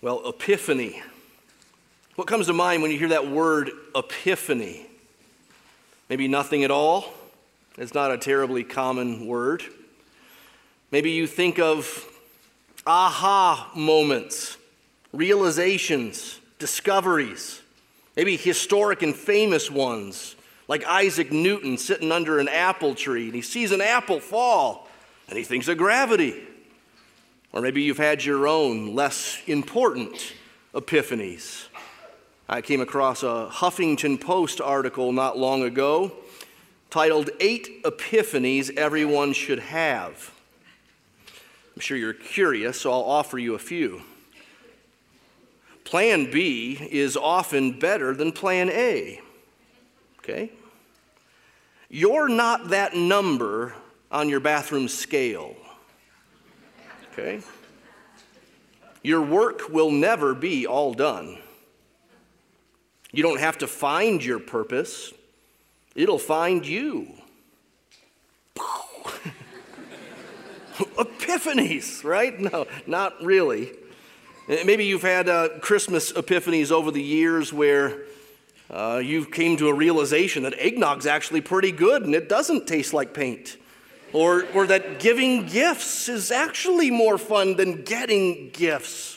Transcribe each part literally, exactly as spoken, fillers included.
Well, epiphany. What comes to mind when you hear that word epiphany? Maybe nothing at all. It's not a terribly common word. Maybe you think of aha moments, realizations, discoveries, maybe historic and famous ones, like Isaac Newton sitting under an apple tree and he sees an apple fall and he thinks of gravity. Or maybe you've had your own less important epiphanies. I came across a Huffington Post article not long ago titled Eight Epiphanies Everyone Should Have. I'm sure you're curious, so I'll offer you a few. Plan B is often better than Plan A. Okay? You're not that number on your bathroom scale. Okay? Your work will never be all done. You don't have to find your purpose. It'll find you. Epiphanies, right? No, not really. Maybe you've had uh, Christmas epiphanies over the years where uh, you came to a realization that eggnog's actually pretty good and it doesn't taste like paint. Or, or that giving gifts is actually more fun than getting gifts.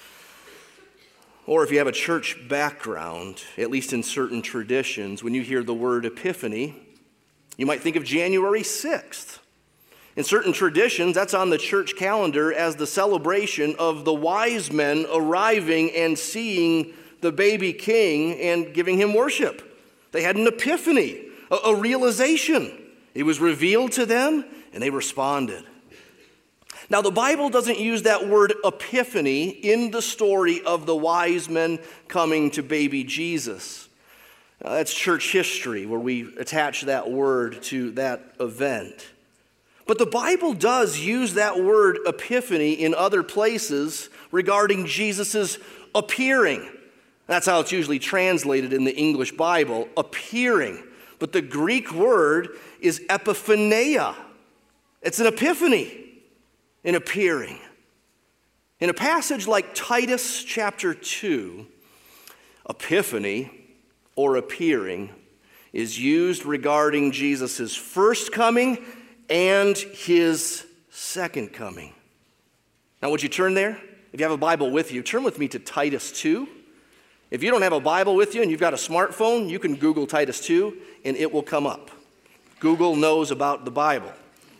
Or if you have a church background, at least in certain traditions, when you hear the word epiphany, you might think of January sixth. In certain traditions, that's on the church calendar as the celebration of the wise men arriving and seeing the baby king and giving him worship. They had an epiphany, a, a realization. It was revealed to them, and they responded. Now, the Bible doesn't use that word epiphany in the story of the wise men coming to baby Jesus. Now, that's church history where we attach that word to that event. But the Bible does use that word epiphany in other places regarding Jesus' appearing. That's how it's usually translated in the English Bible, appearing. But the Greek word is epiphaneia. It's an epiphany, an appearing. In a passage like Titus chapter two, epiphany or appearing is used regarding Jesus' first coming and his second coming. Now, would you turn there? If you have a Bible with you, turn with me to Titus two. If you don't have a Bible with you and you've got a smartphone, you can Google Titus two and it will come up. Google knows about the Bible.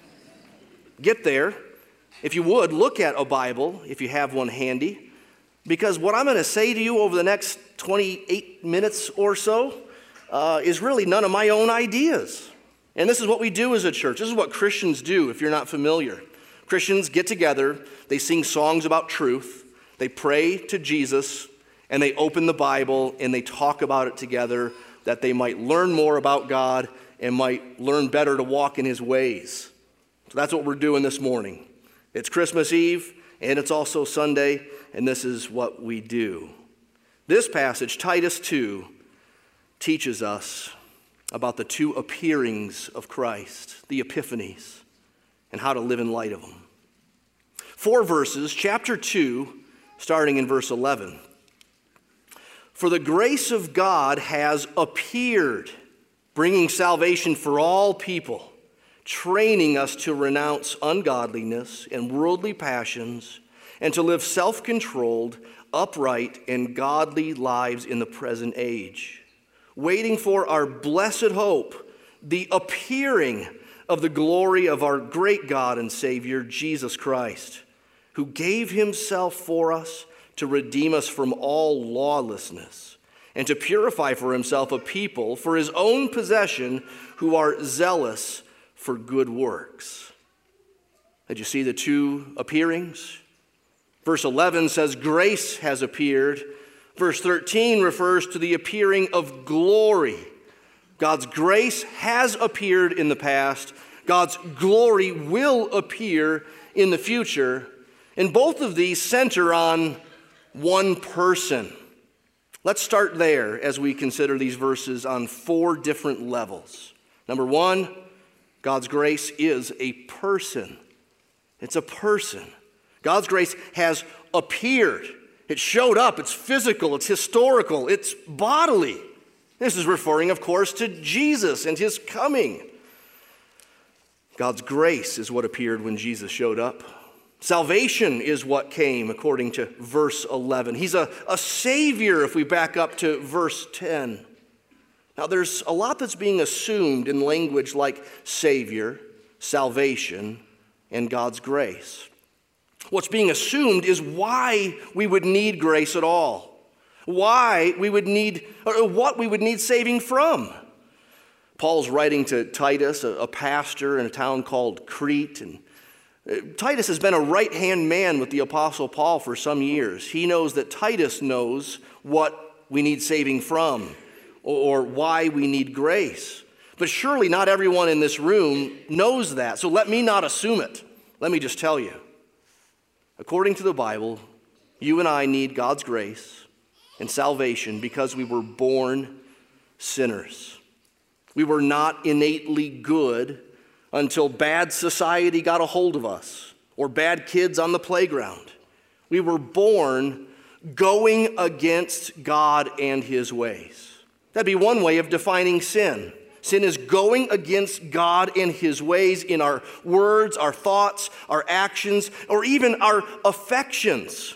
Get there. If you would, look at a Bible if you have one handy, because what I'm going to say to you over the next twenty-eight minutes or so uh, is really none of my own ideas. And this is what we do as a church. This is what Christians do, if you're not familiar. Christians get together, they sing songs about truth, they pray to Jesus, and they open the Bible and they talk about it together that they might learn more about God and might learn better to walk in his ways. So that's what we're doing this morning. It's Christmas Eve and it's also Sunday, and this is what we do. This passage, Titus two, teaches us about the two appearings of Christ, the epiphanies, and how to live in light of them. Four verses, chapter two, starting in verse eleven. For the grace of God has appeared, bringing salvation for all people, training us to renounce ungodliness and worldly passions, and to live self-controlled, upright, and godly lives in the present age, waiting for our blessed hope, the appearing of the glory of our great God and Savior, Jesus Christ, who gave himself for us to redeem us from all lawlessness, and to purify for himself a people for his own possession who are zealous for good works. Did you see the two appearings? Verse eleven says grace has appeared. Verse thirteen refers to the appearing of glory. God's grace has appeared in the past. God's glory will appear in the future. And both of these center on one person. Let's start there as we consider these verses on four different levels. Number one, God's grace is a person. It's a person. God's grace has appeared. It showed up, it's physical, it's historical, it's bodily. This is referring, of course, to Jesus and his coming. God's grace is what appeared when Jesus showed up. Salvation is what came, according to verse eleven. He's a, a savior, if we back up to verse ten. Now, there's a lot that's being assumed in language like savior, salvation, and God's grace. What's being assumed is why we would need grace at all. Why we would need, or what we would need saving from. Paul's writing to Titus, a, a pastor in a town called Crete, and Titus has been a right-hand man with the Apostle Paul for some years. He knows that Titus knows what we need saving from, or, or why we need grace. But surely not everyone in this room knows that, so let me not assume it. Let me just tell you. According to the Bible, you and I need God's grace and salvation because we were born sinners. We were not innately good until bad society got a hold of us or bad kids on the playground. We were born going against God and his ways. That'd be one way of defining sin. Sin is going against God and his ways in our words, our thoughts, our actions, or even our affections.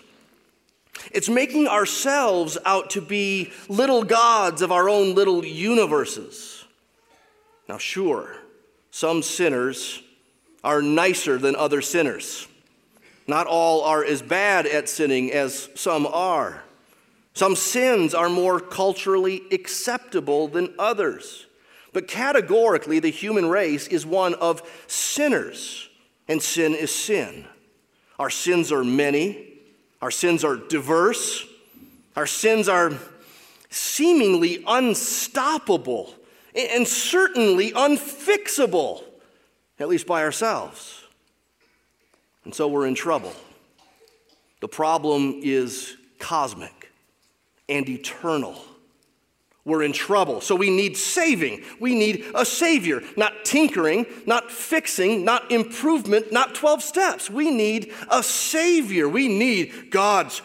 It's making ourselves out to be little gods of our own little universes. Now, sure, some sinners are nicer than other sinners. Not all are as bad at sinning as some are. Some sins are more culturally acceptable than others. But categorically, the human race is one of sinners, and sin is sin. Our sins are many. Our sins are diverse. Our sins are seemingly unstoppable and certainly unfixable, at least by ourselves. And so we're in trouble. The problem is cosmic and eternal. We're in trouble, so we need saving. We need a savior, not tinkering, not fixing, not improvement, not twelve steps. We need a savior. We need God's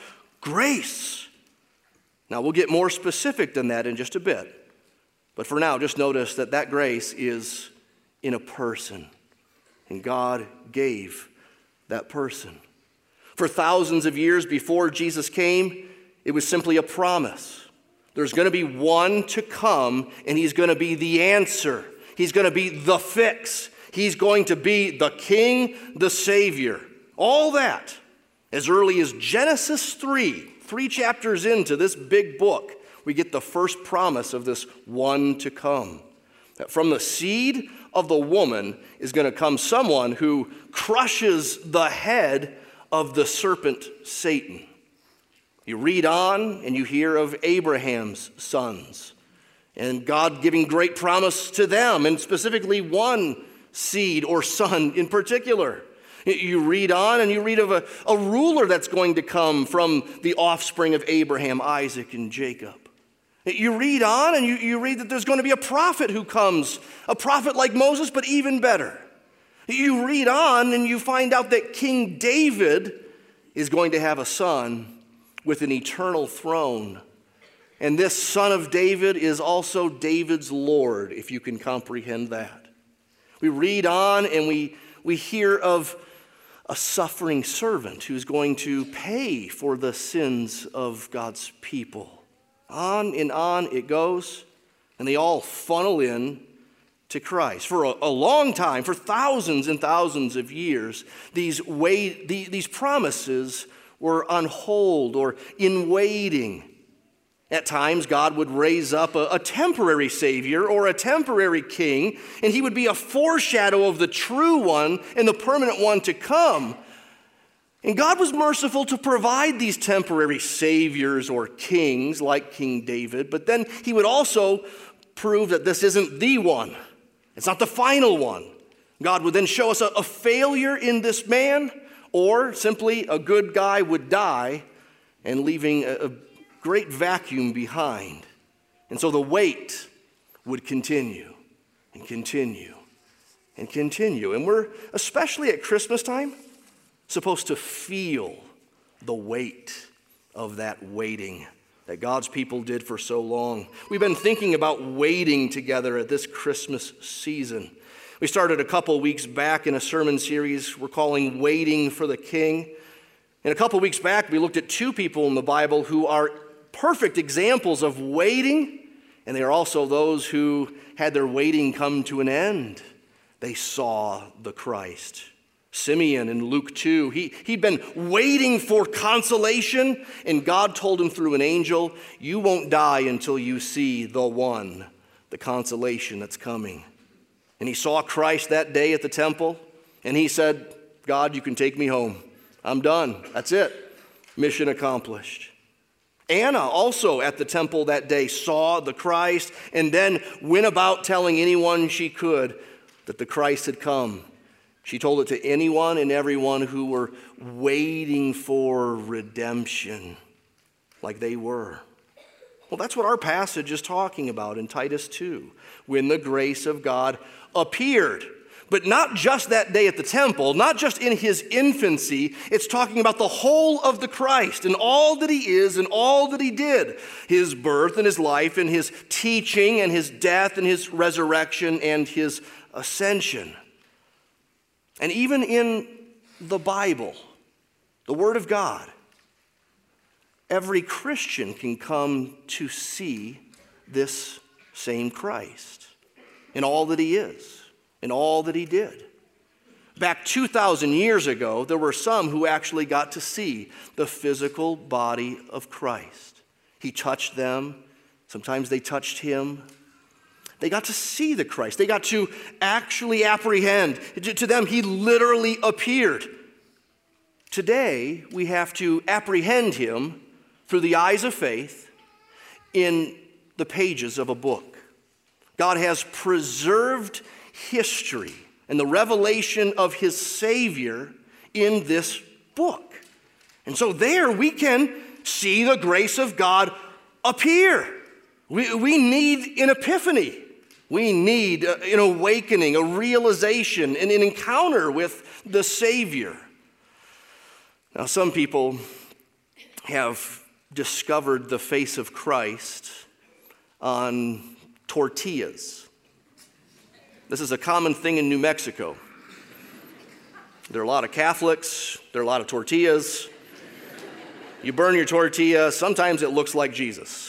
grace. Now, we'll get more specific than that in just a bit. But for now, just notice that that grace is in a person, and God gave that person. For thousands of years before Jesus came, it was simply a promise. There's going to be one to come, and he's going to be the answer. He's going to be the fix. He's going to be the king, the savior. All that as early as Genesis three, three chapters into this big book, we get the first promise of this one to come. That from the seed of the woman is going to come someone who crushes the head of the serpent Satan. You read on and you hear of Abraham's sons and God giving great promise to them, and specifically one seed or son in particular. You read on and you read of a, a ruler that's going to come from the offspring of Abraham, Isaac, and Jacob. You read on and you, you read that there's going to be a prophet who comes, a prophet like Moses, but even better. You read on and you find out that King David is going to have a son with an eternal throne. And this son of David is also David's Lord, if you can comprehend that. We read on and we, we hear of a suffering servant who's going to pay for the sins of God's people. On and on it goes, and they all funnel in to Christ. For a, a long time, for thousands and thousands of years, these, way, the, these promises were on hold or in waiting. At times, God would raise up a, a temporary savior or a temporary king, and he would be a foreshadow of the true one and the permanent one to come. And God was merciful to provide these temporary saviors or kings like King David, but then he would also prove that this isn't the one. It's not the final one. God would then show us a, a failure in this man, or simply a good guy would die and leaving a, a great vacuum behind. And so the wait would continue and continue and continue. And we're, especially at Christmas time, supposed to feel the weight of that waiting that God's people did for so long. We've been thinking about waiting together at this Christmas season. We started a couple weeks back in a sermon series we're calling Waiting for the King. And a couple weeks back, we looked at two people in the Bible who are perfect examples of waiting, and they are also those who had their waiting come to an end. They saw the Christ. Simeon in Luke two, he, he'd been waiting for consolation, and God told him through an angel, you won't die until you see the one, the consolation that's coming. And he saw Christ that day at the temple, and he said, God, you can take me home. I'm done. That's it. Mission accomplished. Anna also at the temple that day saw the Christ and then went about telling anyone she could that the Christ had come. She told it to anyone and everyone who were waiting for redemption, like they were. Well, that's what our passage is talking about in Titus two, when the grace of God appeared. But not just that day at the temple, not just in his infancy. It's talking about the whole of the Christ and all that he is and all that he did. His birth and his life and his teaching and his death and his resurrection and his ascension. And even in the Bible, the Word of God, every Christian can come to see this same Christ in all that he is, in all that he did. Back two thousand years ago, there were some who actually got to see the physical body of Christ. He touched them. Sometimes they touched him. They got to see the Christ. They got to actually apprehend. To them, he literally appeared. Today, we have to apprehend him through the eyes of faith in the pages of a book. God has preserved history and the revelation of his Savior in this book. And so there we can see the grace of God appear. We, we need an epiphany. We need an awakening, a realization, and an encounter with the Savior. Now, some people have discovered the face of Christ on tortillas. This is a common thing in New Mexico. There are a lot of Catholics. There are a lot of tortillas. You burn your tortilla. Sometimes it looks like Jesus.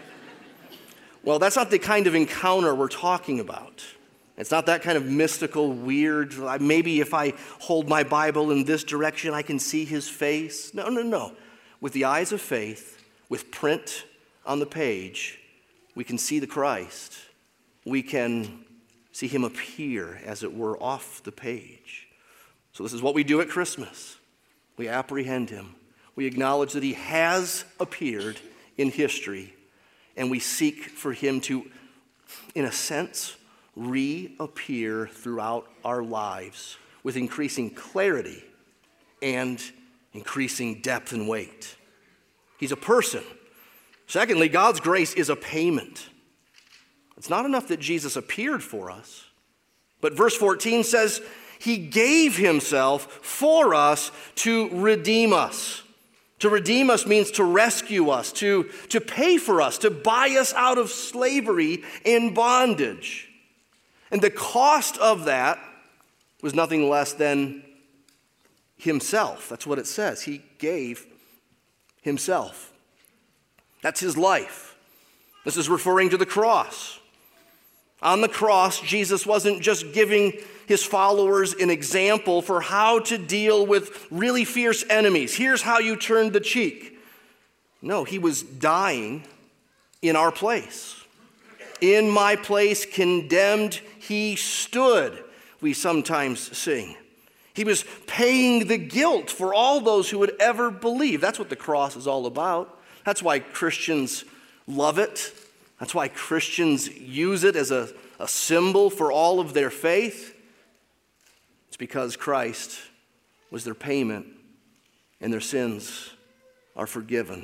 Well, that's not the kind of encounter we're talking about. It's not that kind of mystical, weird, maybe if I hold my Bible in this direction, I can see his face. No, no, no. With the eyes of faith, with print on the page, we can see the Christ. We can see him appear, as it were, off the page. So this is what we do at Christmas. We apprehend him. We acknowledge that he has appeared in history, and we seek for him to, in a sense, reappear throughout our lives with increasing clarity and increasing depth and weight. He's a person. Secondly, God's grace is a payment. It's not enough that Jesus appeared for us, but verse fourteen says he gave himself for us to redeem us. To redeem us means to rescue us, to, to pay for us, to buy us out of slavery and bondage. And the cost of that was nothing less than himself. That's what it says. He gave himself. That's his life. This is referring to the cross. On the cross, Jesus wasn't just giving his followers an example for how to deal with really fierce enemies. Here's how you turn the cheek. No, he was dying in our place. In my place, condemned, he stood, we sometimes sing. He was paying the guilt for all those who would ever believe. That's what the cross is all about. That's why Christians love it. That's why Christians use it as a, a symbol for all of their faith. It's because Christ was their payment and their sins are forgiven.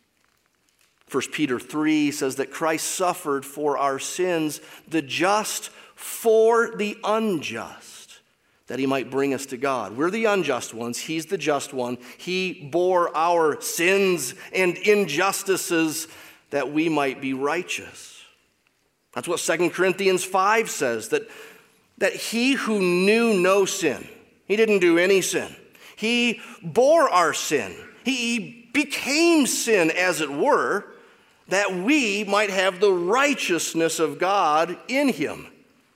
First Peter three says that Christ suffered for our sins, the just for the unjust, that he might bring us to God. We're the unjust ones. He's the just one. He bore our sins and injustices that we might be righteous. That's what Second Corinthians five says, that, that he who knew no sin, he didn't do any sin. He bore our sin. He became sin, as it were, that we might have the righteousness of God in him.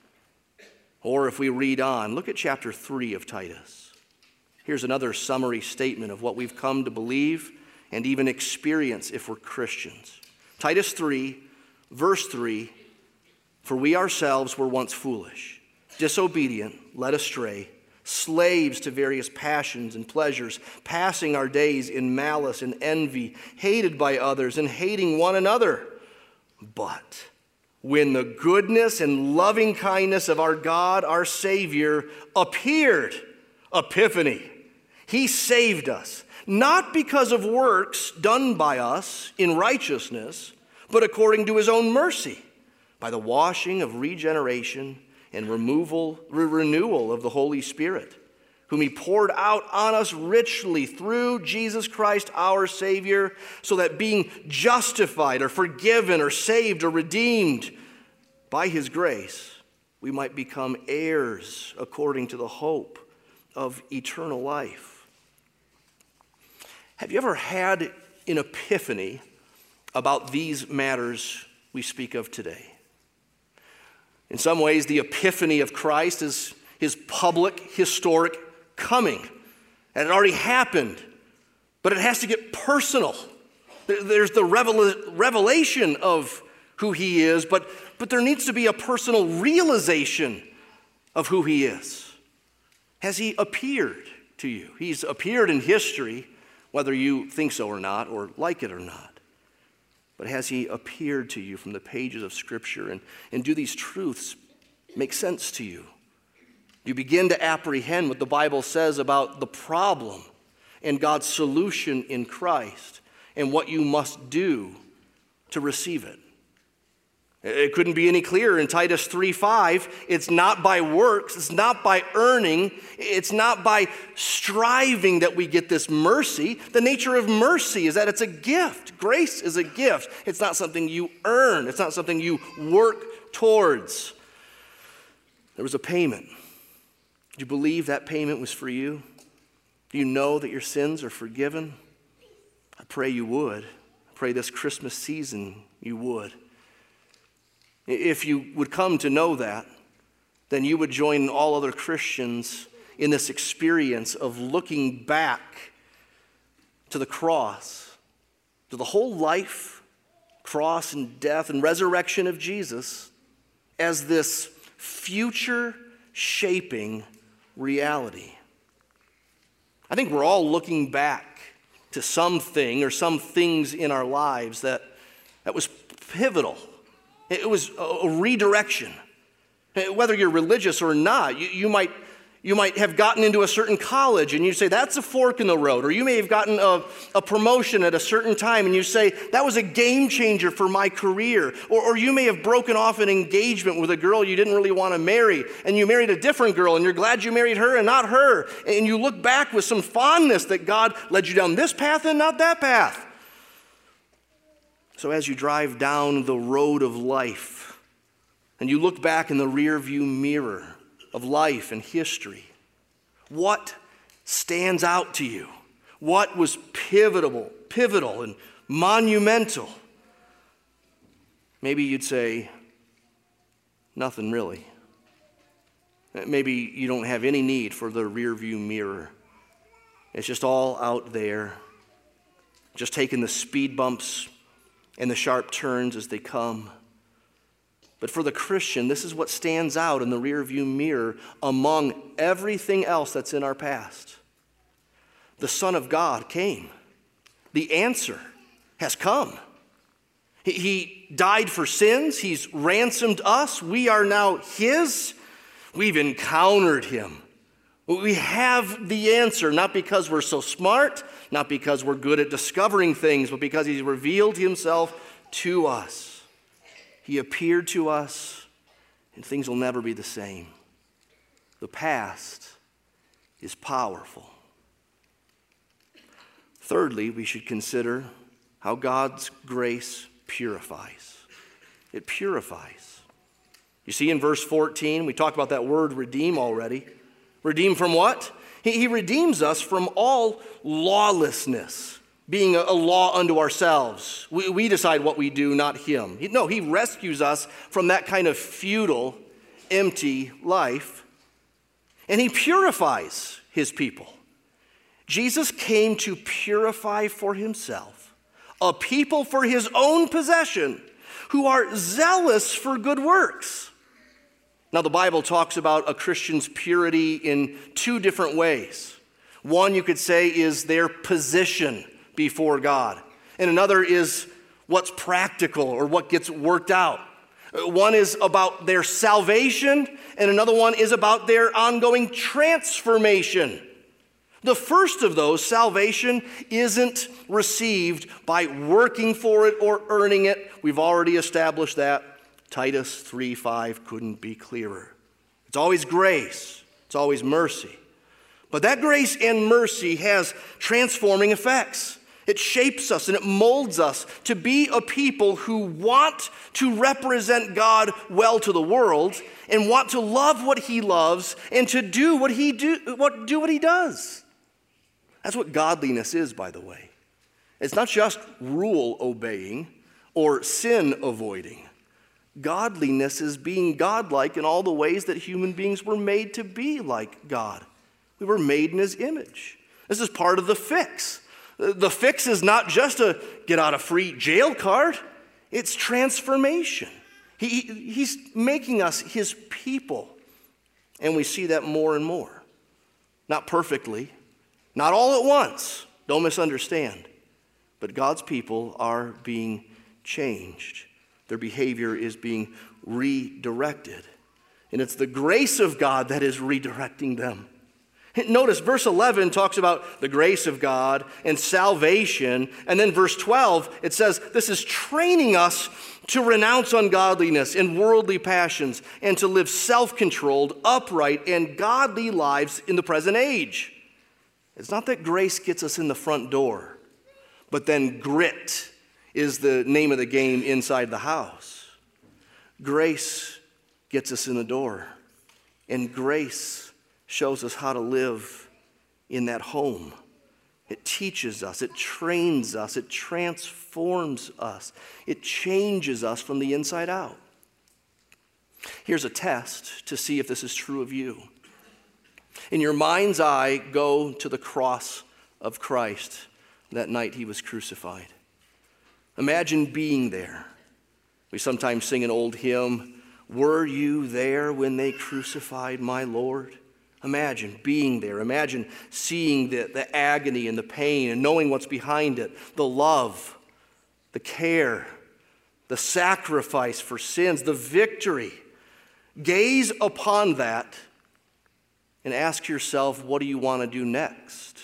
Or if we read on, look at chapter three of Titus. Here's another summary statement of what we've come to believe and even experience if we're Christians. Titus three, verse three, for we ourselves were once foolish, disobedient, led astray, slaves to various passions and pleasures, passing our days in malice and envy, hated by others and hating one another. But when the goodness and loving kindness of our God, our Savior, appeared, epiphany, he saved us, not because of works done by us in righteousness, but according to his own mercy, by the washing of regeneration and removal, re- renewal of the Holy Spirit, whom he poured out on us richly through Jesus Christ our Savior, so that being justified or forgiven or saved or redeemed by his grace, we might become heirs according to the hope of eternal life. Have you ever had an epiphany about these matters we speak of today? In some ways, the epiphany of Christ is his public, historic coming. And it already happened, but it has to get personal. There's the revel- revelation of who he is, but, but there needs to be a personal realization of who he is. Has he appeared to you? He's appeared in history, whether you think so or not, or like it or not. But has he appeared to you from the pages of Scripture? And, and do these truths make sense to you? You begin to apprehend what the Bible says about the problem and God's solution in Christ and what you must do to receive it. It couldn't be any clearer in Titus three five. It's not by works, it's not by earning, it's not by striving that we get this mercy. The nature of mercy is that it's a gift. Grace is a gift. It's not something you earn, it's not something you work towards. There was a payment. Do you believe that payment was for you? Do you know that your sins are forgiven? I pray you would. I pray this Christmas season you would. If you would come to know that, then you would join all other Christians in this experience of looking back to the cross, to the whole life, cross and death and resurrection of Jesus as this future shaping reality. I think we're all looking back to something or some things in our lives that, that was pivotal. It was a redirection. Whether you're religious or not, you, you, might, you might have gotten into a certain college and you say, that's a fork in the road. Or you may have gotten a, a promotion at a certain time and you say, that was a game changer for my career. Or, or you may have broken off an engagement with a girl you didn't really want to marry and you married a different girl and you're glad you married her and not her. And you look back with some fondness that God led you down this path and not that path. So as you drive down the road of life and you look back in the rearview mirror of life and history, what stands out to you? What was pivotal, pivotal and monumental? Maybe you'd say, nothing really. Maybe you don't have any need for the rearview mirror. It's just all out there, just taking the speed bumps and the sharp turns as they come. But for the Christian, this is what stands out in the rearview mirror among everything else that's in our past. The Son of God came. The answer has come. He, he died for sins. He's ransomed us. We are now his. We've encountered him. We have the answer, not because we're so smart, not because we're good at discovering things, but because he's revealed himself to us. He appeared to us, and things will never be the same. The past is powerful. Thirdly, we should consider how God's grace purifies. It purifies. You see in verse fourteen, we talked about that word redeem already. Redeem from what? He, he redeems us from all lawlessness, being a, a law unto ourselves. We, we decide what we do, not him. He, no, he rescues us from that kind of futile, empty life, and he purifies his people. Jesus came to purify for himself a people for his own possession who are zealous for good works. Now, the Bible talks about a Christian's purity in two different ways. One, you could say, is their position before God, and another is what's practical or what gets worked out. One is about their salvation, and another one is about their ongoing transformation. The first of those, salvation, isn't received by working for it or earning it. We've already established that. Titus three five couldn't be clearer. It's always grace. It's always mercy. But that grace and mercy has transforming effects. It shapes us and it molds us to be a people who want to represent God well to the world and want to love what he loves and to do what he do what do what he does. That's what godliness is, by the way. It's not just rule obeying or sin avoiding. Godliness is being godlike in all the ways that human beings were made to be like God. We were made in his image. This is part of the fix. The fix is not just a get out of free jail card. It's transformation. He, he's making us his people. And we see that more and more. Not perfectly. Not all at once. Don't misunderstand. But God's people are being changed. Their behavior is being redirected. And it's the grace of God that is redirecting them. Notice verse eleven talks about the grace of God and salvation. And then verse twelve, it says this is training us to renounce ungodliness and worldly passions and to live self-controlled, upright, and godly lives in the present age. It's not that grace gets us in the front door, but then grit is the name of the game inside the house. Grace gets us in the door, and grace shows us how to live in that home. It teaches us, it trains us, it transforms us, it changes us from the inside out. Here's a test to see if this is true of you. In your mind's eye, go to the cross of Christ that night he was crucified. Imagine being there. We sometimes sing an old hymn, "Were you there when they crucified my Lord?" Imagine being there. Imagine seeing the, the agony and the pain and knowing what's behind it, the love, the care, the sacrifice for sins, the victory. Gaze upon that and ask yourself, what do you want to do next?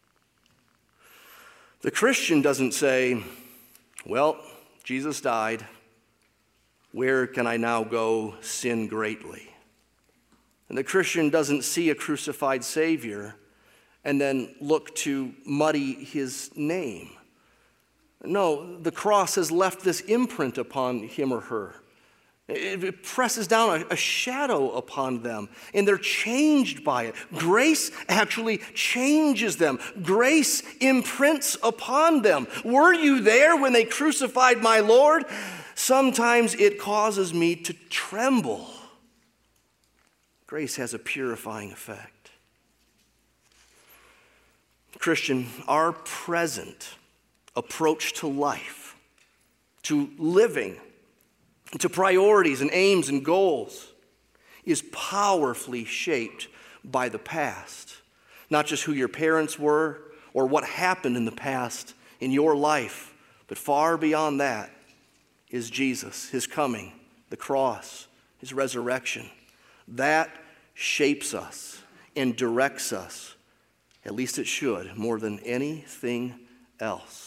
The Christian doesn't say, well, Jesus died. Where can I now go sin greatly? And the Christian doesn't see a crucified Savior and then look to muddy his name. No, the cross has left this imprint upon him or her. It presses down a, a shadow upon them, and they're changed by it. Grace actually changes them. Grace imprints upon them. Were you there when they crucified my Lord? Sometimes it causes me to tremble. Grace has a purifying effect. Christian, our present approach to life, to living, to priorities and aims and goals is powerfully shaped by the past. Not just who your parents were or what happened in the past in your life, but far beyond that is Jesus, his coming, the cross, his resurrection. That shapes us and directs us, at least it should, more than anything else.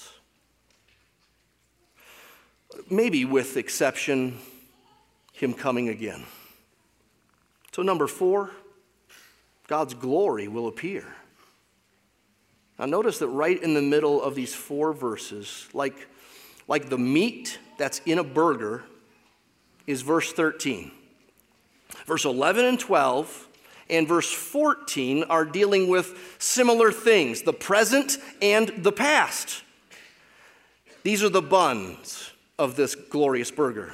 Maybe with exception, him coming again. So number four, God's glory will appear. Now notice that right in the middle of these four verses, like, like the meat that's in a burger, is verse thirteen. Verse eleven and twelve and verse fourteen are dealing with similar things, the present and the past. These are the buns of this glorious burger.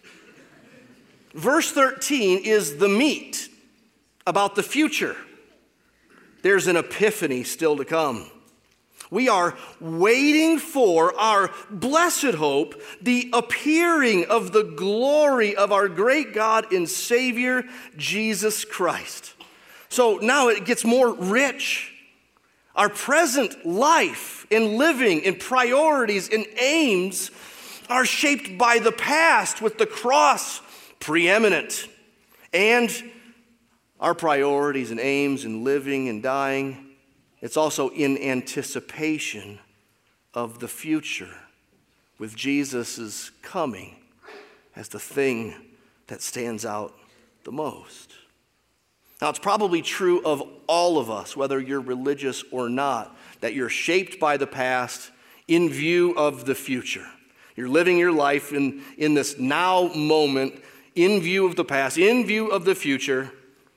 Verse thirteen is the meat about the future. There's an epiphany still to come. We are waiting for our blessed hope, the appearing of the glory of our great God and Savior, Jesus Christ. So now it gets more rich. Our present life and living and priorities and aims are shaped by the past with the cross preeminent. And our priorities and aims and living and dying, it's also in anticipation of the future with Jesus' coming as the thing that stands out the most. Now, it's probably true of all of us, whether you're religious or not, that you're shaped by the past in view of the future. You're living your life in, in this now moment in view of the past, in view of the future.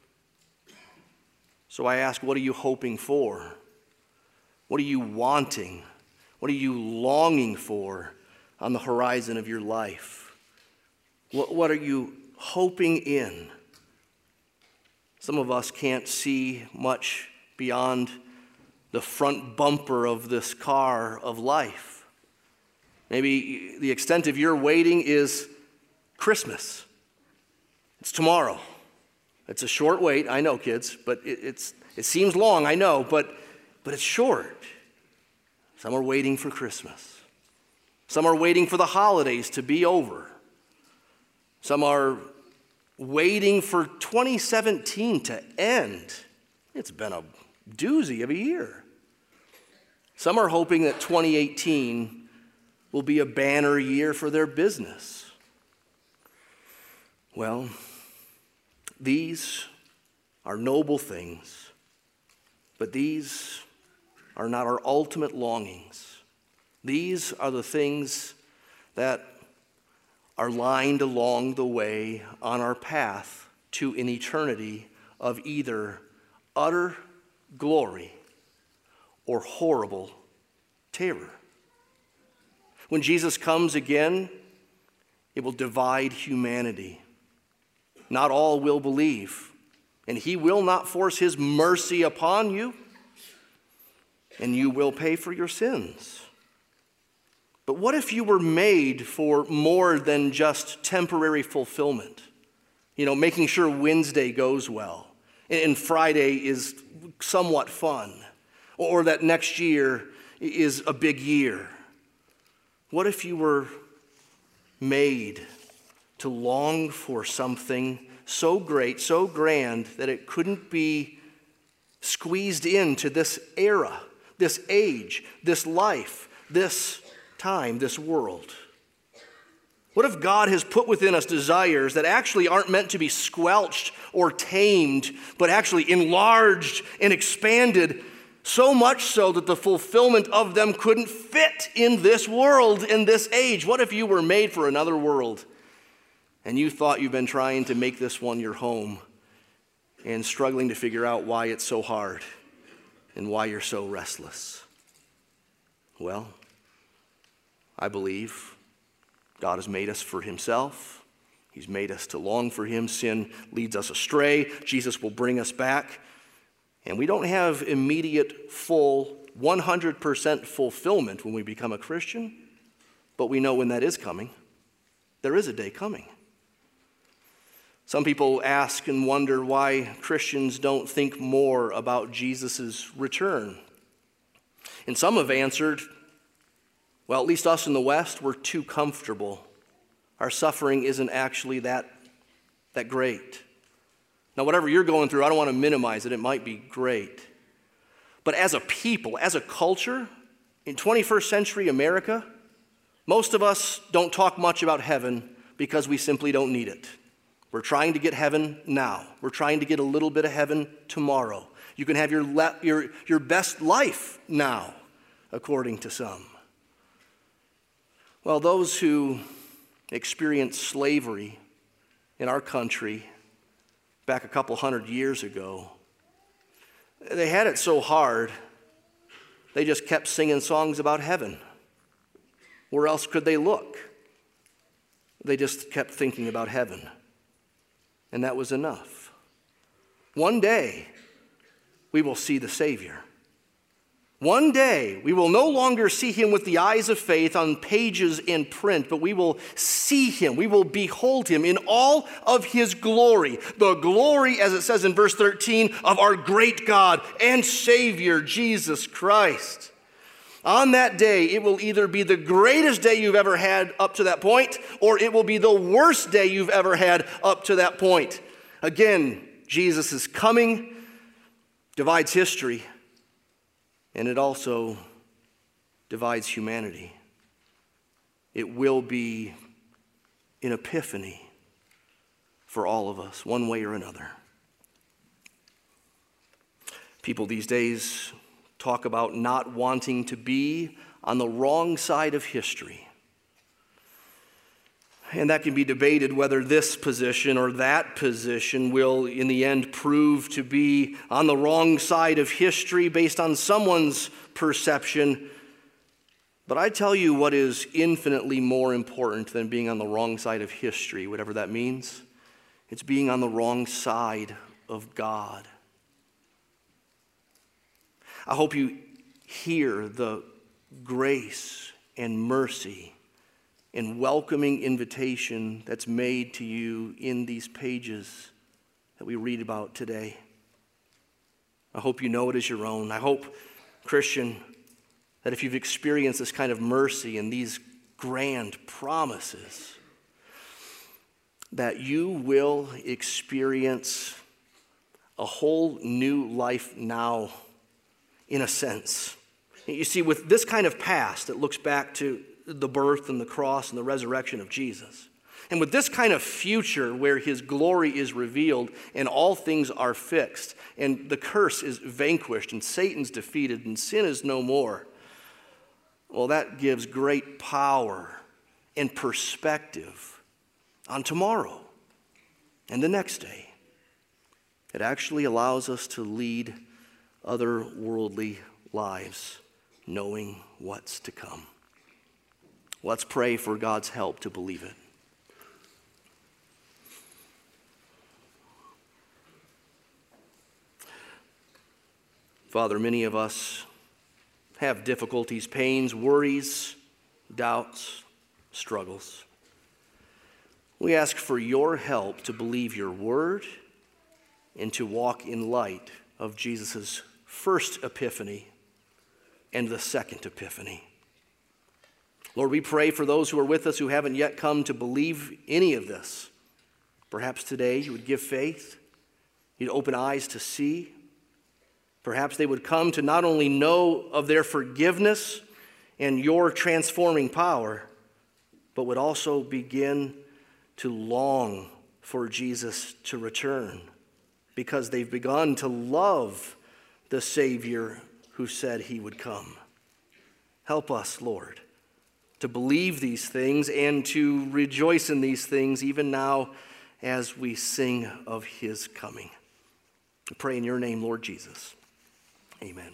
So I ask, what are you hoping for? What are you wanting? What are you longing for on the horizon of your life? What, what are you hoping in? Some of us can't see much beyond the front bumper of this car of life. Maybe the extent of your waiting is Christmas. It's tomorrow. It's a short wait, I know, kids, but it, it's, it seems long, I know, but, but it's short. Some are waiting for Christmas. Some are waiting for the holidays to be over. Some are waiting for twenty seventeen to end. It's been a doozy of a year. Some are hoping that twenty eighteen will be a banner year for their business. Well, these are noble things, but these are not our ultimate longings. These are the things that are lined along the way on our path to an eternity of either utter glory or horrible terror. When Jesus comes again, it will divide humanity. Not all will believe, and he will not force his mercy upon you, and you will pay for your sins. But what if you were made for more than just temporary fulfillment? You know, making sure Wednesday goes well, and Friday is somewhat fun, or that next year is a big year. What if you were made to long for something so great, so grand, that it couldn't be squeezed into this era, this age, this life, this time, this world? What if God has put within us desires that actually aren't meant to be squelched or tamed, but actually enlarged and expanded, so much so that the fulfillment of them couldn't fit in this world, in this age? What if you were made for another world and you thought you've been trying to make this one your home and struggling to figure out why it's so hard and why you're so restless? Well, I believe God has made us for himself. He's made us to long for him. Sin leads us astray. Jesus will bring us back. And we don't have immediate, full, one hundred percent fulfillment when we become a Christian, but we know when that is coming. There is a day coming. Some people ask and wonder why Christians don't think more about Jesus' return. And some have answered, well, at least us in the West, we're too comfortable. Our suffering isn't actually that, that great. Now, whatever you're going through, I don't want to minimize it. It might be great. But as a people, as a culture, in twenty-first century America, most of us don't talk much about heaven because we simply don't need it. We're trying to get heaven now. We're trying to get a little bit of heaven tomorrow. You can have your, le- your, your best life now, according to some. Well, those who experienced slavery in our country back a couple hundred years ago, they had it so hard, they just kept singing songs about heaven. Where else could they look? They just kept thinking about heaven. And that was enough. One day, we will see the Savior. One day, we will no longer see him with the eyes of faith on pages in print, but we will see him. We will behold him in all of his glory. The glory, as it says in verse thirteen, of our great God and Savior, Jesus Christ. On that day, it will either be the greatest day you've ever had up to that point, or it will be the worst day you've ever had up to that point. Again, Jesus' coming divides history, and it also divides humanity. It will be an epiphany for all of us, one way or another. People these days talk about not wanting to be on the wrong side of history. And that can be debated whether this position or that position will in the end prove to be on the wrong side of history based on someone's perception. But I tell you what is infinitely more important than being on the wrong side of history, whatever that means. It's being on the wrong side of God. I hope you hear the grace and mercy and welcoming invitation that's made to you in these pages that we read about today. I hope you know it as your own. I hope, Christian, that if you've experienced this kind of mercy and these grand promises, that you will experience a whole new life now, in a sense. You see, with this kind of past that looks back to the birth and the cross and the resurrection of Jesus, and with this kind of future where his glory is revealed and all things are fixed and the curse is vanquished and Satan's defeated and sin is no more, well, that gives great power and perspective on tomorrow and the next day. It actually allows us to lead otherworldly lives, knowing what's to come. Let's pray for God's help to believe it. Father, many of us have difficulties, pains, worries, doubts, struggles. We ask for your help to believe your word and to walk in light of Jesus' first epiphany and the second epiphany. Lord, we pray for those who are with us who haven't yet come to believe any of this. Perhaps today you would give faith, you'd open eyes to see. Perhaps they would come to not only know of their forgiveness and your transforming power, but would also begin to long for Jesus to return because they've begun to love the Savior who said he would come. Help us, Lord, to believe these things and to rejoice in these things even now as we sing of his coming. I pray in your name, Lord Jesus. Amen.